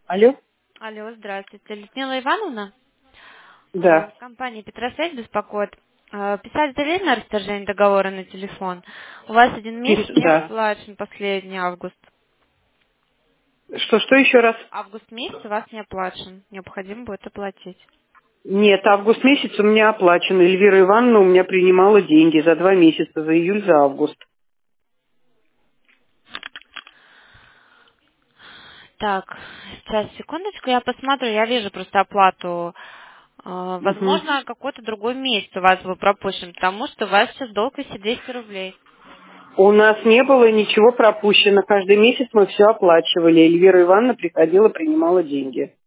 Алло? Алло, здравствуйте. Людмила Ивановна? Да. Компания «Петросвязь» беспокоит. Писали заявление на расторжение договора на телефон. У вас 1 месяц не Да. оплачен, последний август. Что еще раз? Август месяц у вас не оплачен. Необходимо будет оплатить. Нет, август месяц у меня оплачен. Эльвира Ивановна у меня принимала деньги за 2 месяца, за июль, за август. Так, сейчас, секундочку, я посмотрю. Я вижу просто оплату. Мгм. Возможно, какой-то другой месяц у вас был пропущен, потому что у вас сейчас долг висит 200 рублей. У нас не было ничего пропущено. Каждый месяц мы все оплачивали. Эльвира Ивановна приходила, принимала деньги.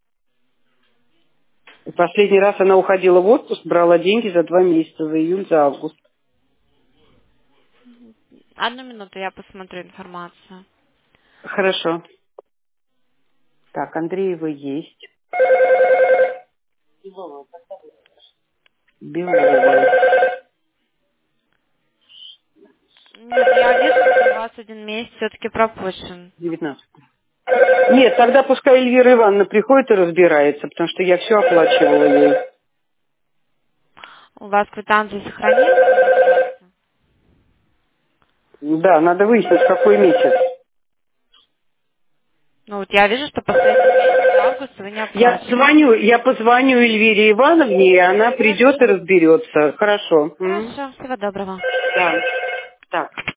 И последний раз она уходила в отпуск, брала деньги за 2 месяца, за июль, за август. Одну минуту, я посмотрю информацию. Хорошо. Так, Андреева есть. Белова. Нет, я вижу, что у вас 1 месяц все-таки пропущен. 19. Нет, тогда пускай Эльвира Ивановна приходит и разбирается, потому что я все оплачивала ей. У вас квитанция сохранилась по зарплате? Да, надо выяснить, какой месяц. Ну вот я вижу, что последний месяц августа вы не оплачивали. Я позвоню Эльвире Ивановне, и она придет и Хорошо. разберется. Хорошо. М? Хорошо, всего доброго. Да. Так.